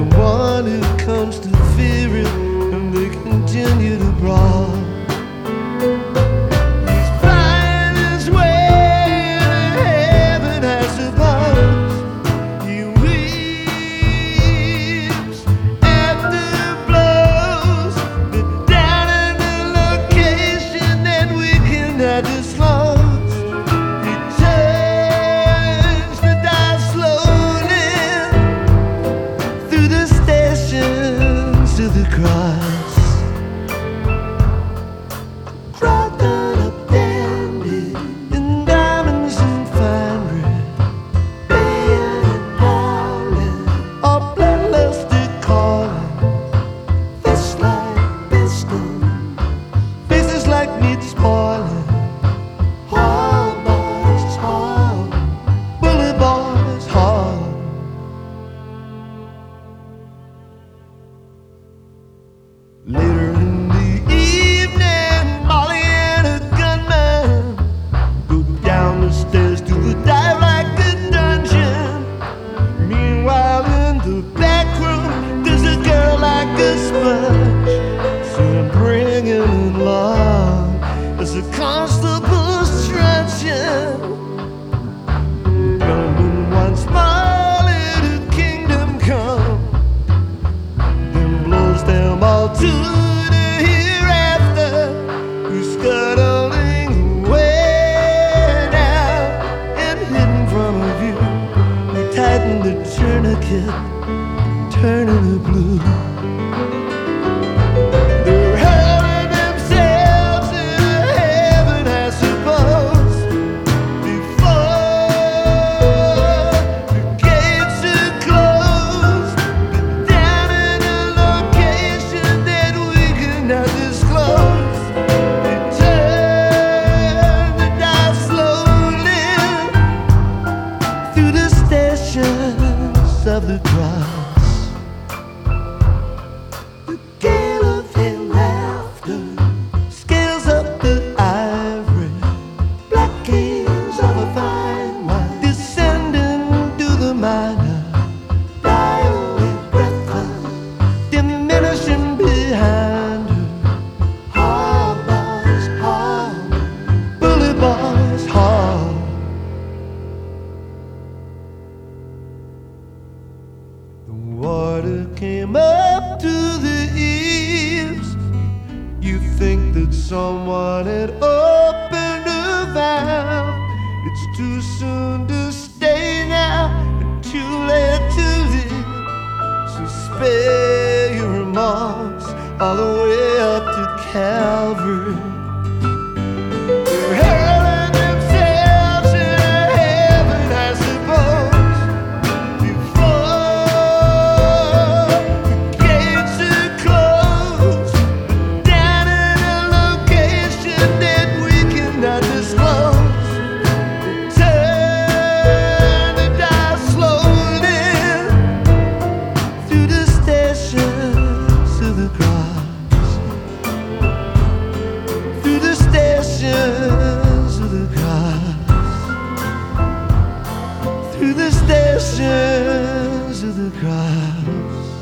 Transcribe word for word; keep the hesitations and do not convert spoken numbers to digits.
one who comes to fear it, and they continue to brawl. He's flying his way to heaven, I suppose. He weeps after blows, but down in the location that we cannot disclose. He turns to die slowly through the stations to the cross. Crowded up dandy in diamonds and finery, baying and howling, all bloodlusted calling. Fists like pistol, faces like meat spoiling. Hall boys hall, bully boys hall. Later in the evening, Molly and a gunman go down the stairs to the dive like a dungeon. Meanwhile, in the back room, there's a girl like a sponge. So I'm bringing along as a constable's truncheon. Gunman once Molly to kingdom come, then blows them all to the hereafter, who's scuttling away now and hidden from view. They tighten the tourniquet, turning the blue. They're hurling themselves into heaven, I suppose, before the gates are closed, but down in a location that we cannot disclose. They turn to die slowly through the stations of the cross. The gale of hail laughter scales up the ivory, black keys of a fine wine, descending to the minor, die away breathless, diminishing behind her. Hall boys hall, bully boys hall. The water came up to the eaves. You think that someone had opened a valve. It's too soon to stay now and too late to leave. So spare your remorse all the way up to Calvary. They're hurling themselves into heaven, I suppose, before the gates are closed, but down in a location that we cannot disclose. They turn to die slowly through the stations of the cross. Through the stations of the cross. Through the stations of the cross.